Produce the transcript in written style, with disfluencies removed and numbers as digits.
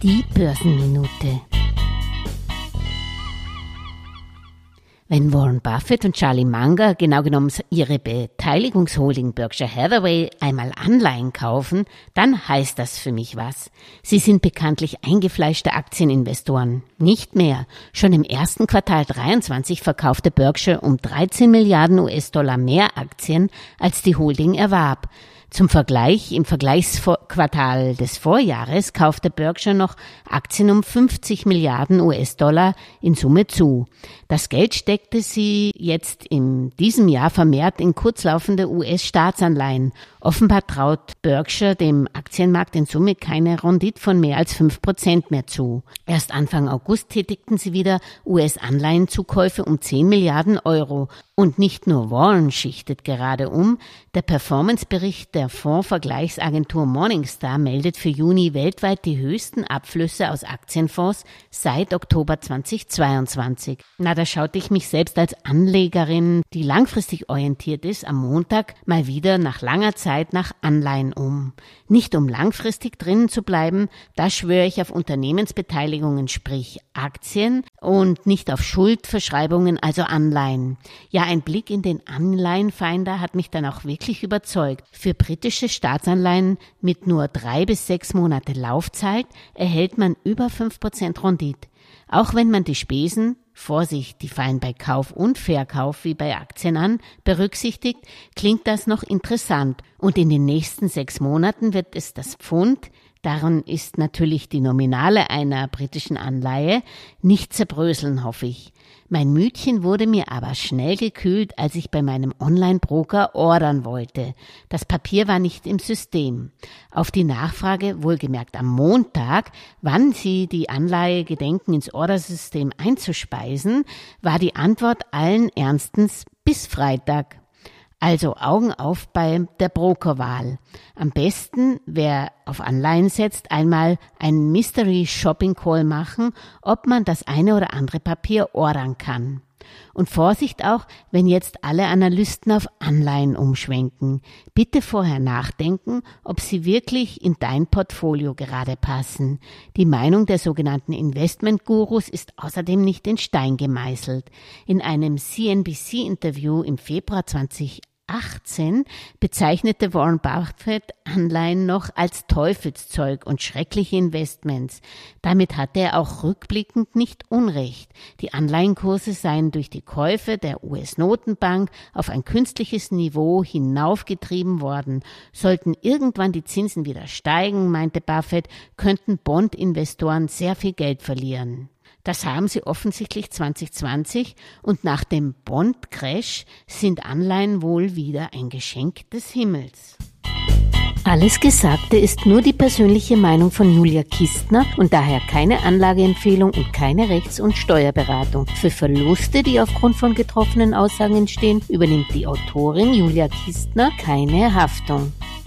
Die Börsenminute. Wenn Warren Buffett und Charlie Munger, genau genommen ihre Beteiligungsholding Berkshire Hathaway, einmal Anleihen kaufen, dann heißt das für mich was. Sie sind bekanntlich eingefleischte Aktieninvestoren. Nicht mehr. Schon im ersten Quartal 23 verkaufte Berkshire um 13 Milliarden US-Dollar mehr Aktien, als die Holding erwarb. Zum Vergleich, im Vergleichsquartal des Vorjahres kaufte Berkshire noch Aktien um 50 Milliarden US-Dollar in Summe zu. Das Geld steckte sie jetzt in diesem Jahr vermehrt in kurzlaufende US-Staatsanleihen. Offenbar traut Berkshire dem Aktienmarkt in Summe keine Rendite von mehr als 5% mehr zu. Erst Anfang August tätigten sie wieder US-Anleihenzukäufe um 10 Milliarden Euro. Und nicht nur Warren schichtet gerade um. Der Performancebericht der Fondsvergleichsagentur Morningstar meldet für Juni weltweit die höchsten Abflüsse aus Aktienfonds seit Oktober 2022. Da schaute ich mich selbst als Anlegerin, die langfristig orientiert ist, am Montag mal wieder nach langer Zeit nach Anleihen um. Nicht um langfristig drinnen zu bleiben, da schwöre ich auf Unternehmensbeteiligungen, sprich Aktien, und nicht auf Schuldverschreibungen, also Anleihen. Ja, ein Blick in den Anleihenfinder hat mich dann auch wirklich überzeugt. Für britische Staatsanleihen mit nur 3 bis 6 Monate Laufzeit erhält man über 5% Rendite. Auch wenn man die Spesen, Vorsicht, die fallen bei Kauf und Verkauf wie bei Aktien an, berücksichtigt, klingt das noch interessant. Und in den nächsten 6 Monaten wird es das Pfund, daran ist natürlich die Nominale einer britischen Anleihe, nicht zerbröseln, hoffe ich. Mein Mütchen wurde mir aber schnell gekühlt, als ich bei meinem Online-Broker ordern wollte. Das Papier war nicht im System. Auf die Nachfrage, wohlgemerkt am Montag, wann Sie die Anleihe gedenken, ins Ordersystem einzuspeisen, war die Antwort allen Ernstens bis Freitag. Also Augen auf bei der Brokerwahl. Am besten, wer auf Anleihen setzt, einmal einen Mystery Shopping Call machen, ob man das eine oder andere Papier ordern kann. Und Vorsicht auch, wenn jetzt alle Analysten auf Anleihen umschwenken. Bitte vorher nachdenken, ob sie wirklich in dein Portfolio gerade passen. Die Meinung der sogenannten Investment-Gurus ist außerdem nicht in Stein gemeißelt. In einem CNBC-Interview im Februar 2018 bezeichnete Warren Buffett Anleihen noch als Teufelszeug und schreckliche Investments. Damit hatte er auch rückblickend nicht Unrecht. Die Anleihenkurse seien durch die Käufe der US-Notenbank auf ein künstliches Niveau hinaufgetrieben worden. Sollten irgendwann die Zinsen wieder steigen, meinte Buffett, könnten Bond-Investoren sehr viel Geld verlieren. Das haben sie offensichtlich 2020 und nach dem Bond-Crash sind Anleihen wohl wieder ein Geschenk des Himmels. Alles Gesagte ist nur die persönliche Meinung von Julia Kistner und daher keine Anlageempfehlung und keine Rechts- und Steuerberatung. Für Verluste, die aufgrund von getroffenen Aussagen entstehen, übernimmt die Autorin Julia Kistner keine Haftung.